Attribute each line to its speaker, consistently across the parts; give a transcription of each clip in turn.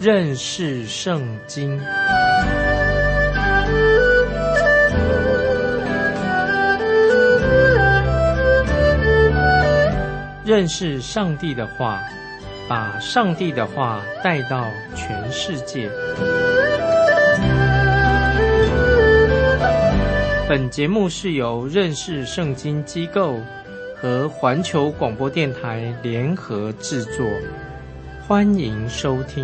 Speaker 1: 认识圣经。认识上帝的话，把上帝的话带到全世界。本节目是由认识圣经机构和环球广播电台联合制作，欢迎收听。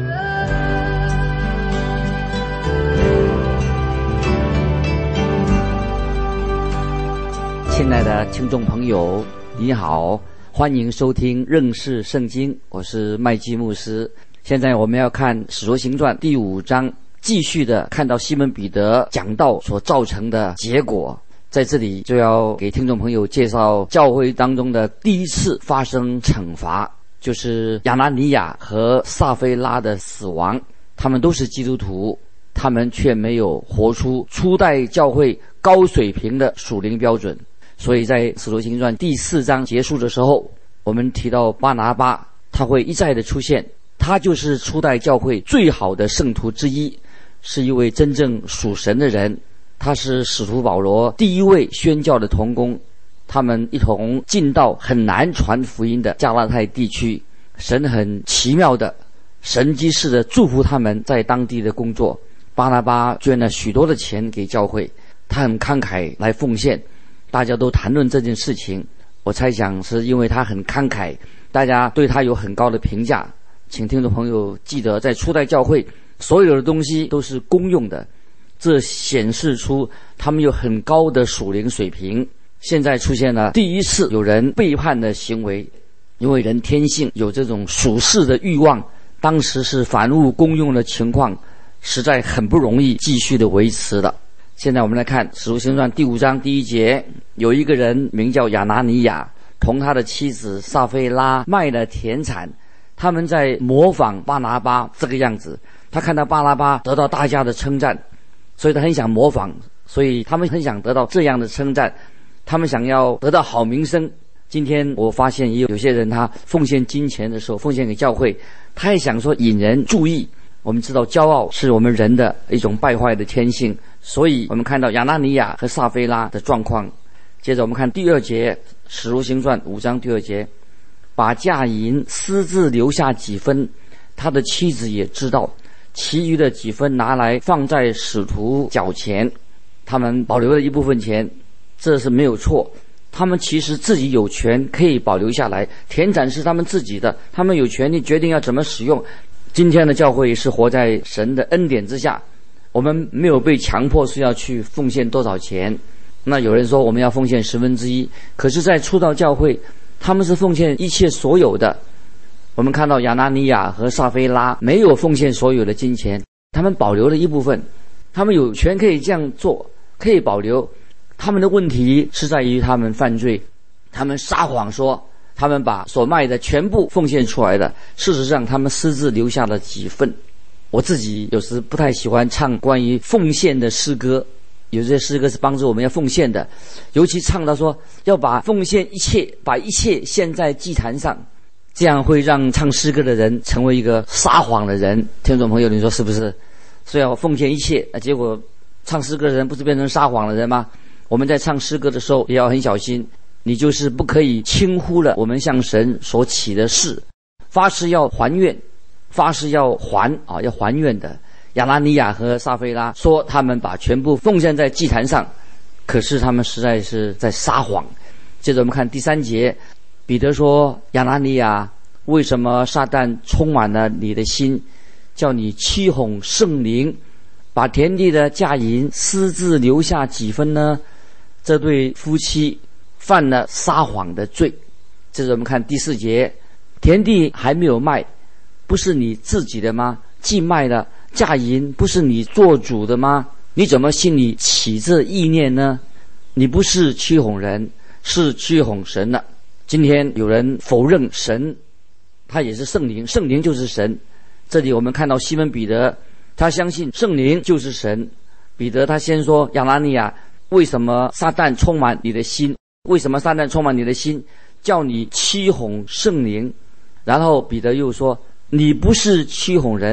Speaker 2: 亲爱的听众朋友，你好，欢迎收听认识圣经，我是麦基牧师。现在我们要看使徒行传第5章，继续的看到西门彼得讲道所造成的结果。在这里就要给听众朋友介绍教会当中的第一次发生惩罚，就是亚拿尼亚和撒非拉的死亡。他们都是基督徒，他们却没有活出初代教会高水平的属灵标准。所以在使徒行传第4章结束的时候，我们提到巴拿巴，他会一再的出现，他就是初代教会最好的圣徒之一，是一位真正属神的人。他是使徒保罗第一位宣教的同工，他们一同进到很难传福音的加拉太地区，神很奇妙的神迹式的祝福他们在当地的工作。巴拿巴捐了许多的钱给教会，他很慷慨来奉献，大家都谈论这件事情，我猜想是因为他很慷慨，大家对他有很高的评价。请听众朋友记得，在初代教会所有的东西都是公用的，这显示出他们有很高的属灵水平。现在出现了第一次有人背叛的行为，因为人天性有这种属世的欲望，当时是凡物公用的情况，实在很不容易继续的维持的。现在我们来看使徒行传第5章第1节，有一个人名叫亚拿尼亚，同他的妻子撒非拉卖了田产。他们在模仿巴拿巴这个样子，他看到巴拿巴得到大家的称赞，所以他很想模仿，所以他们很想得到这样的称赞，他们想要得到好名声。今天我发现也有些人，他奉献金钱的时候，奉献给教会，他也想说引人注意。我们知道骄傲是我们人的一种败坏的天性，所以我们看到亚拿尼亚和撒非拉的状况。接着我们看第2节，使徒行传5章第2节，把价银私自留下几分，他的妻子也知道，其余的几分拿来放在使徒脚前。他们保留了一部分钱，这是没有错，他们其实自己有权可以保留下来，田产是他们自己的，他们有权利决定要怎么使用。今天的教会是活在神的恩典之下，我们没有被强迫是要去奉献多少钱。那有人说我们要奉献1/10，可是在初道教会他们是奉献一切所有的。我们看到亚拿尼亚和撒非拉没有奉献所有的金钱，他们保留了一部分，他们有权可以这样做，可以保留。他们的问题是在于他们犯罪，他们撒谎说他们把所卖的全部奉献出来的，事实上他们私自留下了几份。我自己有时不太喜欢唱关于奉献的诗歌，有些诗歌是帮助我们要奉献的，尤其唱到说要把奉献一切，把一切献在祭坛上，这样会让唱诗歌的人成为一个撒谎的人。听众朋友，你说是不是？所以要奉献一切，结果唱诗歌的人不是变成撒谎的人吗？我们在唱诗歌的时候也要很小心，你就是不可以轻忽了我们向神所起的誓，发誓要还愿，发誓要还要还愿的。亚拿尼亚和撒非拉说他们把全部奉献在祭坛上，可是他们实在是在撒谎。接着我们看第3节，彼得说，亚拿尼亚，为什么撒旦充满了你的心，叫你欺哄圣灵，把田地的价银私自留下几分呢？这对夫妻犯了撒谎的罪。接着我们看第4节，田地还没有卖，不是你自己的吗？既卖了，价银不是你做主的吗？你怎么心里起这意念呢？你不是欺哄人，是欺哄神了。今天有人否认神，他也是圣灵，圣灵就是神。这里我们看到西门彼得，他相信圣灵就是神。彼得他先说，亚拿尼亚，为什么撒旦充满你的心？为什么撒旦充满你的心，叫你欺哄圣灵？然后彼得又说，你不是欺哄人，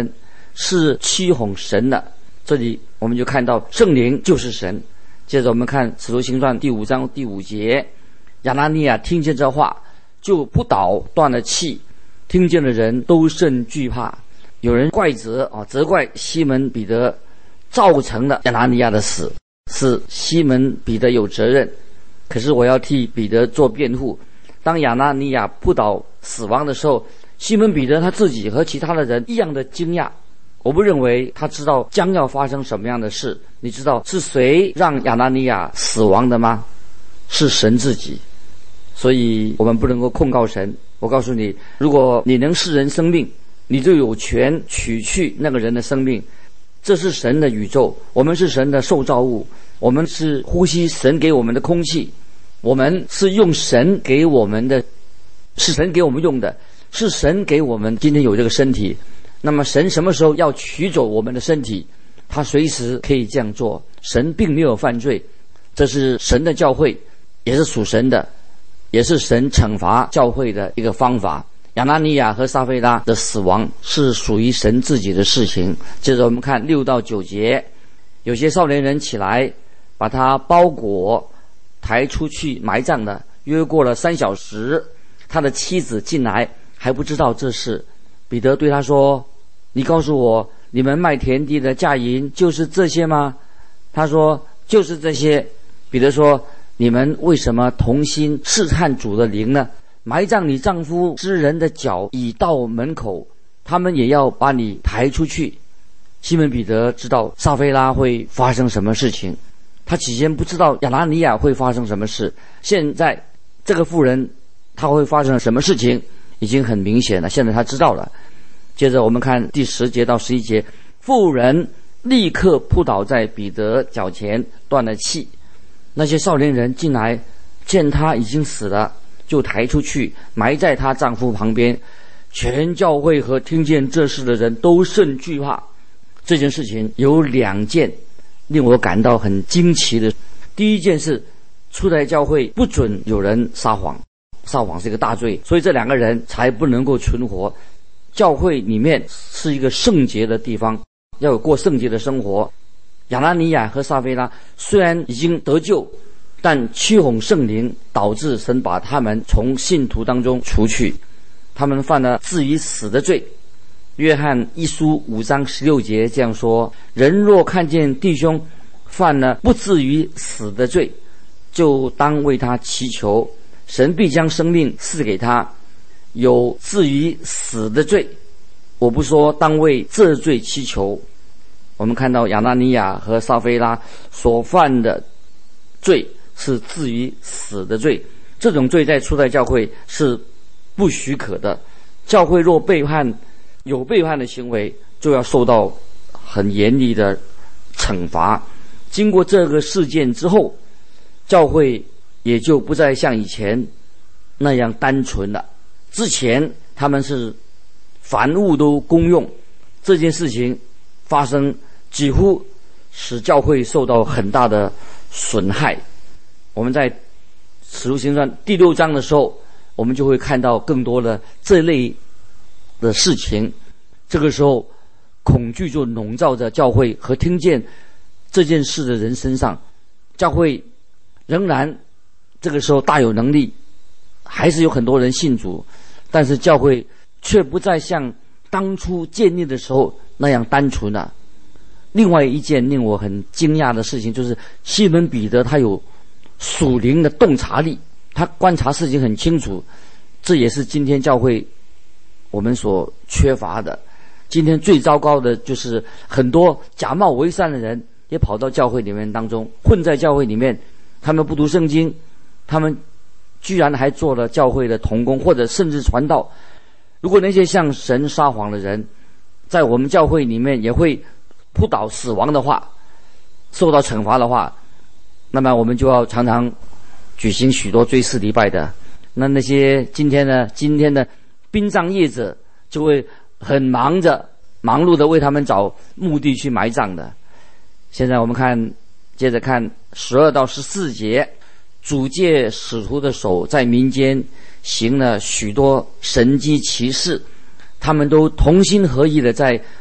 Speaker 2: 是欺哄神的。这里我们就看到圣灵就是神。接着我们看使徒行传第5章第5节，亚拿尼亚听见这话，就扑倒，断了气。听见的人都甚惧怕。有人责怪西门彼得造成了亚拿尼亚的死，是西门彼得有责任。可是我要替彼得做辩护。当亚拿尼亚扑倒死亡的时候，西门彼得他自己和其他的人一样的惊讶。我不认为他知道将要发生什么样的事。你知道是谁让亚拿尼亚死亡的吗？是神自己。所以我们不能够控告神。我告诉你，如果你能释人生命，你就有权取去那个人的生命。这是神的宇宙，我们是神的受造物，我们是呼吸神给我们的空气，我们是用神给我们的，是神给我们用的，是神给我们今天有这个身体。那么神什么时候要取走我们的身体，他随时可以这样做。神并没有犯罪，这是神的教会，也是属神的，也是神惩罚教会的一个方法。亚拿尼亚和撒非拉的死亡是属于神自己的事情。接着我们看6到9节，有些少年人起来，把他包裹抬出去埋葬了。约过了3小时，他的妻子进来，还不知道这事。彼得对他说，你告诉我，你们卖田地的价银就是这些吗？他说，就是这些。彼得说，你们为什么同心试探主的灵呢？埋葬你丈夫之人的脚已到门口，他们也要把你抬出去。西门彼得知道撒非拉会发生什么事情，他起先不知道亚拿尼亚会发生什么事，现在这个妇人他会发生什么事情已经很明显了，现在他知道了。接着我们看第10节到11节，妇人立刻扑倒在彼得脚前，断了气。那些少年人进来，见他已经死了，就抬出去埋在她丈夫旁边。全教会和听见这事的人都甚惧怕。这件事情有2件令我感到很惊奇的。第一件是初代教会不准有人撒谎，撒谎是一个大罪，所以这2个人才不能够存活。教会里面是一个圣洁的地方，要有过圣洁的生活。亚拿尼亚和撒非拉虽然已经得救，但欺哄圣灵，导致神把他们从信徒当中除去。他们犯了至于死的罪。约翰一书5章16节这样说，人若看见弟兄犯了不至于死的罪，就当为他祈求，神必将生命赐给他。有至于死的罪，我不说当为这罪祈求。我们看到亚拿尼亚和撒非拉所犯的罪是至于死的罪，这种罪在初代教会是不许可的。教会若有背叛的行为，就要受到很严厉的惩罚。经过这个事件之后，教会也就不再像以前那样单纯了。之前他们是凡物都公用，这件事情发生几乎使教会受到很大的损害。我们在使徒行传第6章的时候，我们就会看到更多的这类的事情。这个时候恐惧就笼罩着教会和听见这件事的人身上。教会仍然这个时候大有能力，还是有很多人信主，但是教会却不再像当初建立的时候那样单纯了。另外一件令我很惊讶的事情，就是西门彼得他有属灵的洞察力，他观察事情很清楚，这也是今天教会我们所缺乏的。今天最糟糕的就是很多假冒为善的人也跑到教会里面当中，混在教会里面，他们不读圣经，他们居然还做了教会的同工，或者甚至传道。如果那些向神撒谎的人在我们教会里面也会扑倒死亡的话，受到惩罚的话，那么我们就要常常举行许多追思礼拜的。那些今天的殡葬业者就会很忙碌的为他们找墓地去埋葬的。现在我们接着看12到14节，主借使徒的手在民间行了许多神迹奇事，他们都同心合意的在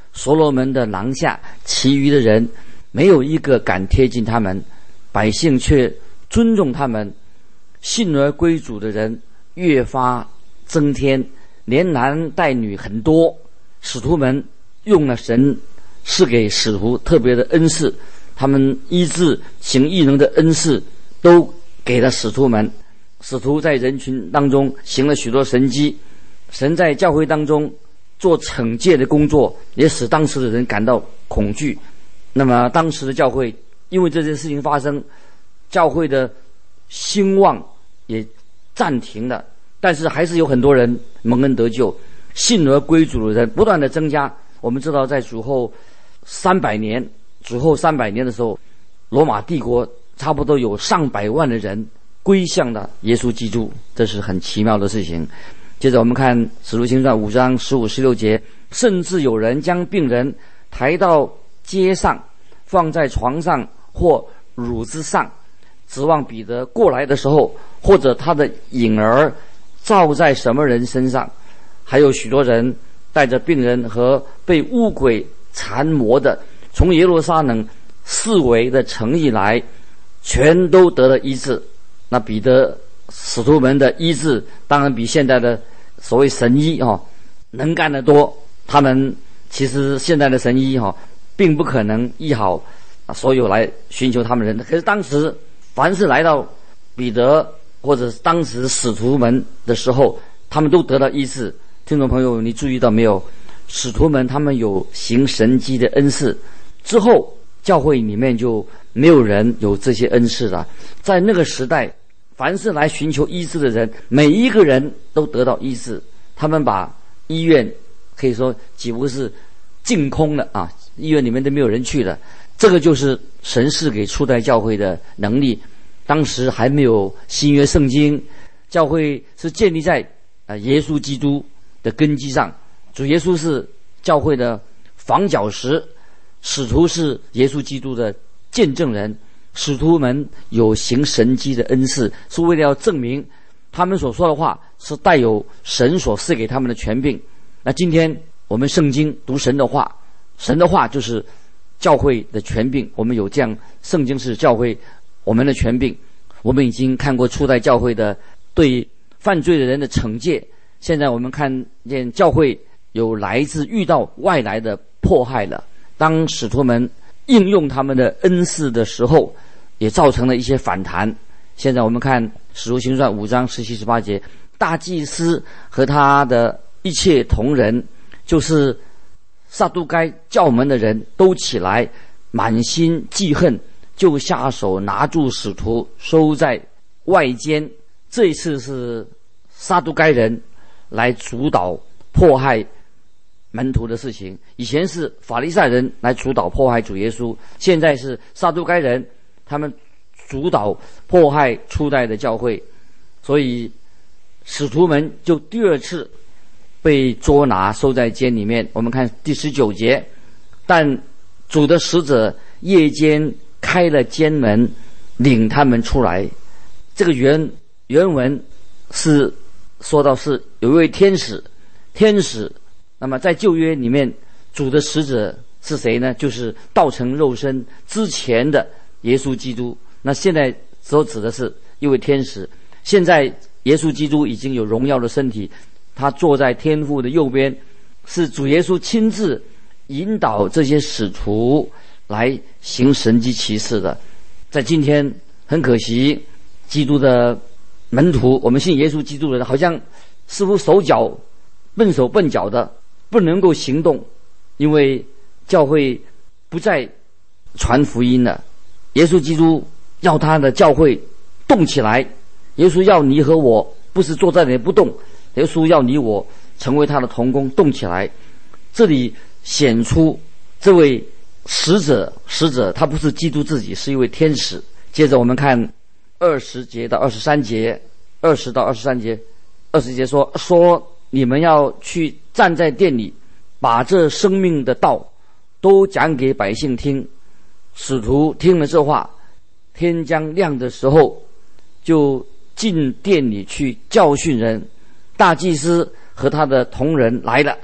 Speaker 2: 所罗门的廊下，其余的人没有一个敢贴近他们，百姓却尊重他们。信而归主的人越发增添，连男带女很多。使徒们用了神赐给使徒特别的恩赐，他们医治行异能的恩赐都给了使徒们。使徒在人群当中行了许多神迹，神在教会当中做惩戒的工作，也使当时的人感到恐惧。那么当时的教会因为这件事情发生，教会的兴旺也暂停了，但是还是有很多人蒙恩得救，信而归主的人不断的增加。我们知道在主后300年的时候，罗马帝国差不多有上百万的人归向了耶稣基督，这是很奇妙的事情。接着我们看使徒行传5章15、16节，甚至有人将病人抬到街上，放在床上或褥子上，指望彼得过来的时候，或者他的影儿照在什么人身上。还有许多人带着病人和被污鬼缠磨的，从耶路撒冷四围的城邑来，全都得了医治。那彼得使徒们的医治当然比现在的所谓神医能干得多。他们其实现在的神医并不可能医好所有来寻求他们的人，可是当时凡是来到彼得或者当时使徒们的时候，他们都得到医治。听众朋友，你注意到没有？使徒们他们有行神迹的恩赐，之后教会里面就没有人有这些恩赐了。在那个时代，凡是来寻求医治的人，每一个人都得到医治。他们把医院可以说几乎是净空了啊，医院里面都没有人去了。这个就是神赐给初代教会的能力。当时还没有新约圣经，教会是建立在耶稣基督的根基上。主耶稣是教会的房角石，使徒是耶稣基督的见证人。使徒们有行神迹的恩赐，是为了要证明他们所说的话是带有神所赐给他们的权柄。那今天我们圣经读神的话，神的话就是教会的权柄。我们有这样，圣经是教会我们的权柄。我们已经看过初代教会的对犯罪的人的惩戒，现在我们看见教会有来自遇到外来的迫害了。当使徒们应用他们的恩赐的时候，也造成了一些反弹。现在我们看使徒行传5章17、18节，大祭司和他的一切同人，就是撒都该教门的人，都起来满心记恨，就下手拿住使徒，收在外间。这一次是撒都该人来主导迫害门徒的事情，以前是法利赛人来主导迫害主耶稣，现在是撒都该人他们主导迫害初代的教会。所以使徒们就第二次被捉拿，收在监里面。我们看第19节，但主的使者夜间开了监门，领他们出来。这个原文是说到是有一位天使。那么在旧约里面，主的使者是谁呢？就是道成肉身之前的耶稣基督。那现在所指的是一位天使。现在耶稣基督已经有荣耀的身体，他坐在天父的右边，是主耶稣亲自引导这些使徒来行神迹奇事的。在今天很可惜，基督的门徒，我们信耶稣基督的人，好像似乎手笨脚的，不能够行动，因为教会不再传福音了。耶稣基督要他的教会动起来，耶稣要你和我不是坐在那里不动，耶稣要你我成为他的同工，动起来。这里显出这位使者他不是基督自己，是一位天使。接着我们看20节到23节，20到23节，20节说你们要去站在殿里，把这生命的道都讲给百姓听。使徒听了这话，天将亮的时候，就进殿里去教训人。大祭司和他的同人来了，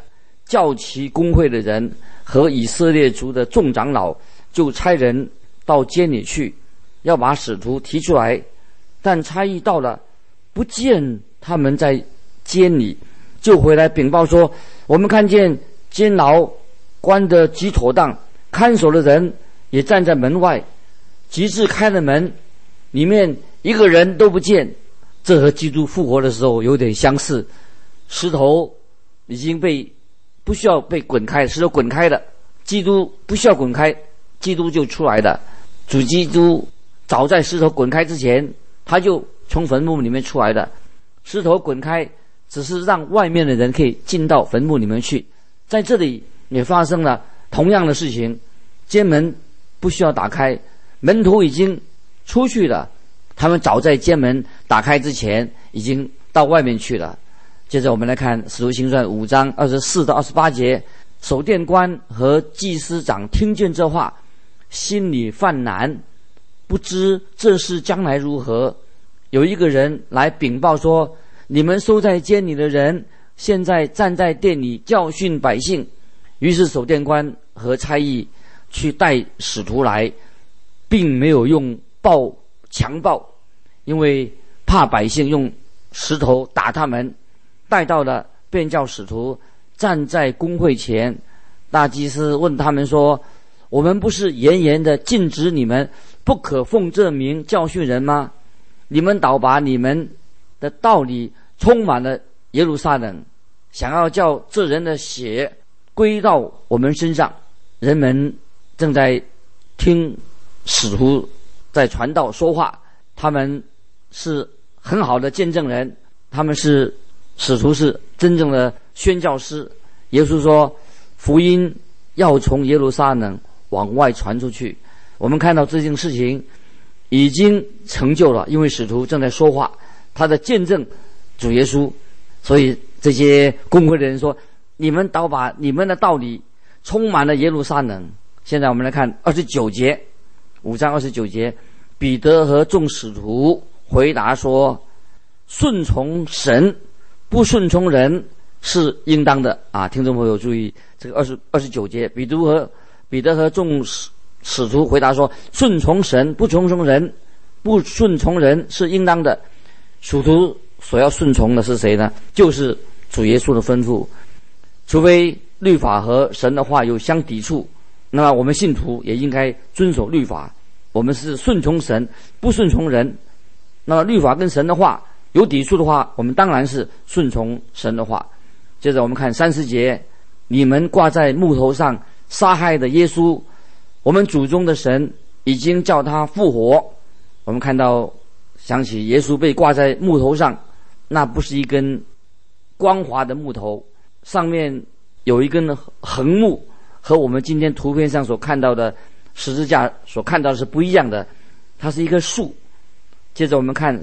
Speaker 2: 叫其公会的人和以色列族的众长老，就差人到监里去，要把使徒提出来。但差役到了，不见他们在监里，就回来禀报说，我们看见监牢关得极妥当，看守的人也站在门外，及至开了门，里面一个人都不见。这和基督复活的时候有点相似，石头已经不需要被滚开，石头滚开的，基督不需要滚开，基督就出来的。主基督早在石头滚开之前，他就从坟墓里面出来的。石头滚开只是让外面的人可以进到坟墓里面去。在这里也发生了同样的事情，监门不需要打开，门徒已经出去了，他们早在监门打开之前已经到外面去了。接着我们来看《使徒行传》5章24到28节，守殿官和祭司长听见这话，心里犯难，不知这事将来如何。有一个人来禀报说，你们收在监里的人现在站在殿里教训百姓。于是守殿官和差役去带使徒来，并没有用强暴，因为怕百姓用石头打他们。带到了，便叫使徒站在公会前。大祭司问他们说，我们不是严严的禁止你们不可奉这名教训人吗？你们倒把你们的道理充满了耶路撒冷，想要叫这人的血归到我们身上。人们正在听使徒在传道说话，他们是很好的见证人，使徒是真正的宣教师。耶稣说，福音要从耶路撒冷往外传出去。我们看到这件事情已经成就了，因为使徒正在说话，他的见证主耶稣。所以这些公会的人说，你们倒把你们的道理充满了耶路撒冷。现在我们来看29节，5章29节，彼得和众使徒回答说，顺从神不顺从人是应当的啊！听众朋友注意，这个29节，彼得和众使徒回答说，顺从神不顺从人是应当的。使徒所要顺从的是谁呢？就是主耶稣的吩咐。除非律法和神的话有相抵触，那么我们信徒也应该遵守律法。我们是顺从神不顺从人，那么律法跟神的话有抵触的话，我们当然是顺从神的话。接着我们看30节，你们挂在木头上杀害的耶稣，我们祖宗的神已经叫他复活。我们看到想起耶稣被挂在木头上，那不是一根光滑的木头，上面有一根横木，和我们今天图片上所看到的十字架所看到的是不一样的，它是一棵树。接着我们看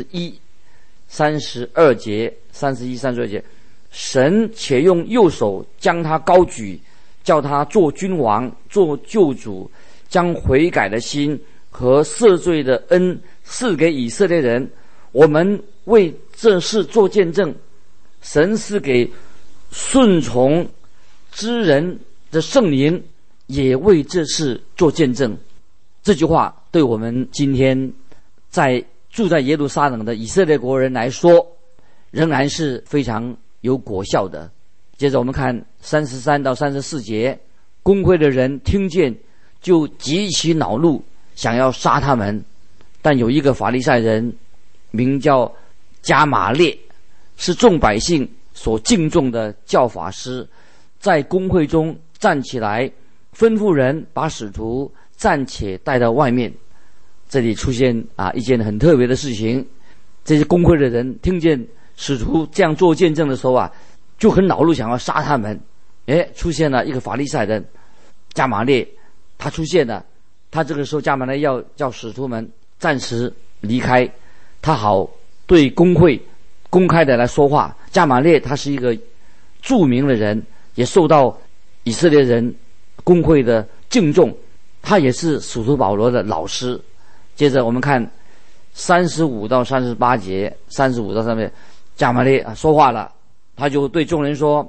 Speaker 2: 31、32节，31、32节，神且用右手将他高举，叫他做君王，做救主，将悔改的心和赦罪的恩赐给以色列人。我们为这事做见证，神是给顺从之人的圣灵，也为这事做见证。这句话对我们今天住在耶路撒冷的以色列国人来说，仍然是非常有果效的。接着我们看33到34节，公会的人听见就极其恼怒，想要杀他们。但有一个法利赛人名叫加玛列，是众百姓所敬重的教法师，在公会中站起来，吩咐人把使徒暂且带到外面。这里出现一件很特别的事情，这些公会的人听见使徒这样做见证的时候就很恼怒，想要杀他们。出现了一个法利赛人加玛列，他出现了。他这个时候加玛列要叫使徒们暂时离开，他好对公会公开的来说话。加玛列他是一个著名的人，也受到以色列人公会的敬重，他也是使徒保罗的老师。接着我们看35到38节，35到38节，加玛列说话了，他就对众人说，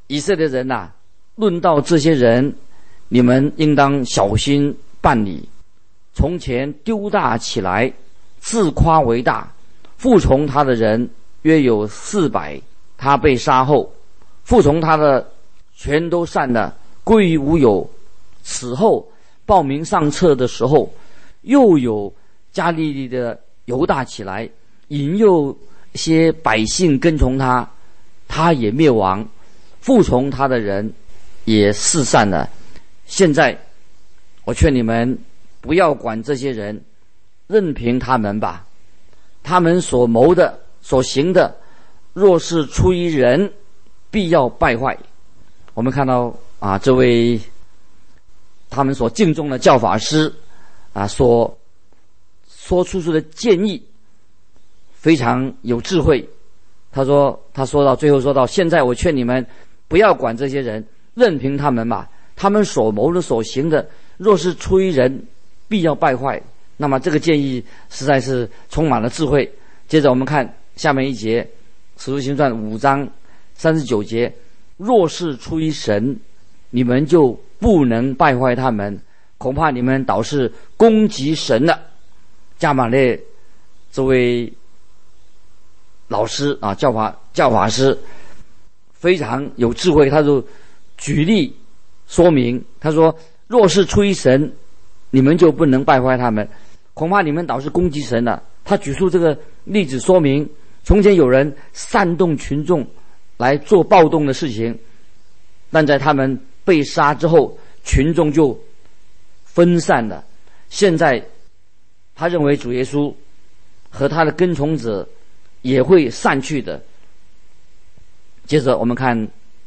Speaker 2: 以色列人呐，论到这些人，你们应当小心办理。从前丢大起来，自夸为大，服从他的人约有400。他被杀后，服从他的全都散了，归于无有。此后报名上册的时候，又有加利利的犹大起来，引诱些百姓跟从他，他也灭亡，服从他的人也四散了。现在我劝你们不要管这些人，任凭他们吧。他们所谋的所行的，若是出于人，必要败坏。我们看到这位他们所敬重的教法师所说出的建议非常有智慧。他说到最后说到，现在我劝你们不要管这些人，任凭他们吧。他们所谋的所行的，若是出于人，必要败坏。那么这个建议实在是充满了智慧。接着我们看下面一节，使徒行传5章39节，若是出于神，你们就不能败坏他们，恐怕你们倒是攻击神了。加玛列这位老师教法师非常有智慧，他就举例说明，他说若是出于神，你们就不能败坏他们，恐怕你们倒是攻击神了。他举出这个例子说明，从前有人煽动群众来做暴动的事情，但在他们被杀之后，群众就分散了。现在他认为主耶稣和他的跟从者也会散去的。接着我们看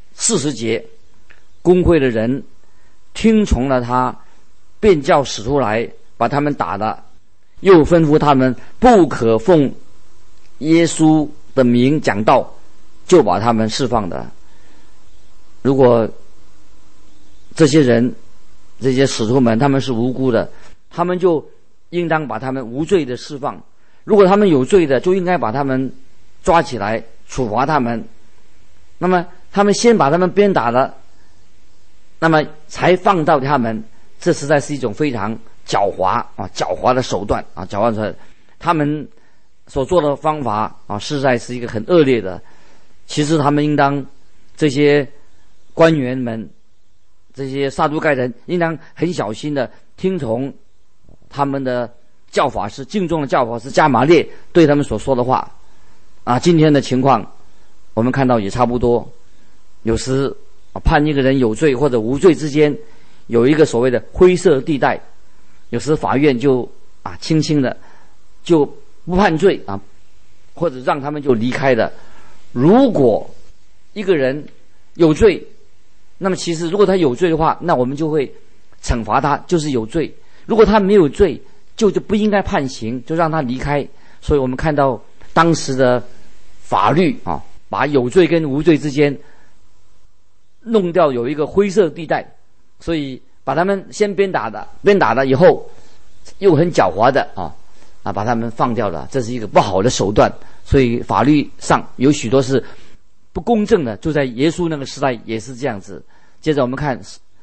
Speaker 2: 40节，公会的人听从了他，便叫使徒来把他们打了，又吩咐他们不可奉耶稣的名讲道，就把他们释放的。如果这些人这些使徒们他们是无辜的，他们就应当把他们无罪的释放；如果他们有罪的，就应该把他们抓起来处罚他们。那么他们先把他们鞭打了，那么才放到他们，这实在是一种非常狡猾的手段狡猾的。他们所做的方法实在是一个很恶劣的。其实他们应当，这些官员们，这些撒都该人应当很小心的听从他们的教法师，敬重的教法师加玛列对他们所说的话今天的情况我们看到也差不多。有时判一个人有罪或者无罪之间有一个所谓的灰色地带，有时法院就轻轻的就不判罪或者让他们就离开了。如果一个人有罪，那么其实如果他有罪的话，那我们就会惩罚他，就是有罪。如果他没有罪，就不应该判刑，就让他离开。所以我们看到当时的法律把有罪跟无罪之间弄掉有一个灰色地带，所以把他们先鞭打了以后，又很狡猾的把他们放掉了，这是一个不好的手段。所以法律上有许多是不公正的，就在耶稣那个时代也是这样子。接着我们看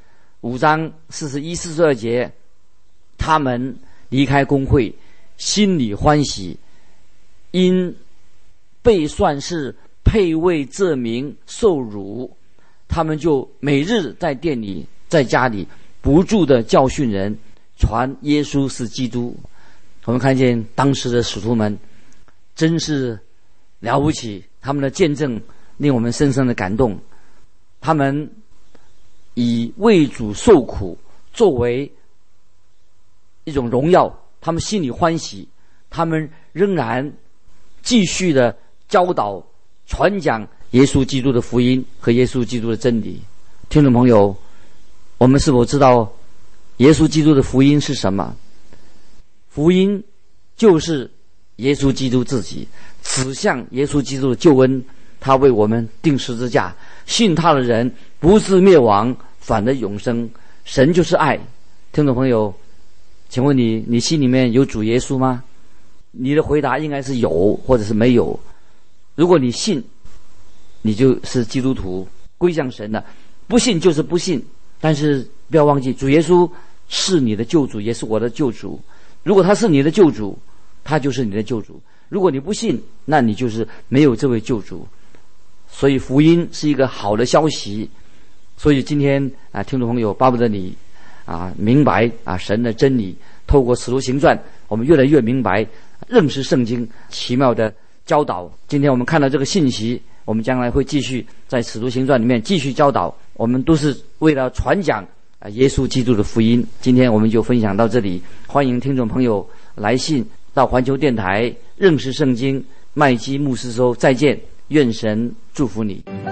Speaker 2: 5章41、42节，他们离开公会，心里欢喜，因被算是配为这名受辱，他们就每日在店里在家里不住的教训人，传耶稣是基督。我们看见当时的使徒们真是了不起，他们的见证令我们深深的感动。他们以为主受苦作为一种荣耀，他们心里欢喜，他们仍然继续的教导传讲耶稣基督的福音和耶稣基督的真理。听众朋友，我们是否知道耶稣基督的福音是什么？福音就是耶稣基督自己，指向耶稣基督的救恩，他为我们钉十字架，信他的人不是灭亡，反得永生。神就是爱。听众朋友，请问你心里面有主耶稣吗？你的回答应该是有或者是没有。如果你信，你就是基督徒； 归向神了。不信就是不信，但是不要忘记，主耶稣是你的救主，也是我的救主。如果他是你的救主，他就是你的救主；如果你不信，那你就是没有这位救主。所以福音是一个好的消息。所以今天听众朋友，巴不得你明白神的真理，透过使徒行传，我们越来越明白认识圣经奇妙的教导。今天我们看到这个信息，我们将来会继续在使徒行传里面继续教导，我们都是为了传讲耶稣基督的福音。今天我们就分享到这里，欢迎听众朋友来信到环球电台认识圣经麦基牧师说再见，愿神祝福你。